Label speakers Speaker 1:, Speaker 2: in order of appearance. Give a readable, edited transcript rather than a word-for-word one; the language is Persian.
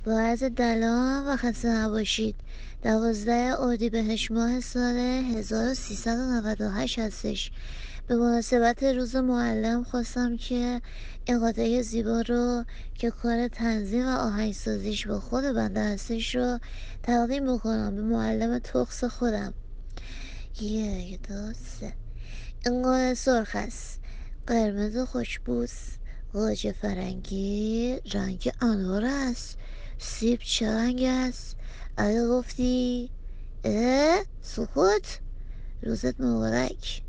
Speaker 1: با عرض سلام و خسته نباشید. 12 اردیبهشت ماه سال 1398 هستش. به مناسبت روز معلم خواستم که این قطعه زیبا رو که کار تنظیم و آهنگسازیش با خود بنده هستش رو تقدیم بکنم به معلم تخص خودم. 1 2 3. این سرخ است، قرمز خوشبوست، گوجه فرنگی رنگ انار است، سیب چه رنگ است؟ اگه گفتی سکوت، روزت مبارک.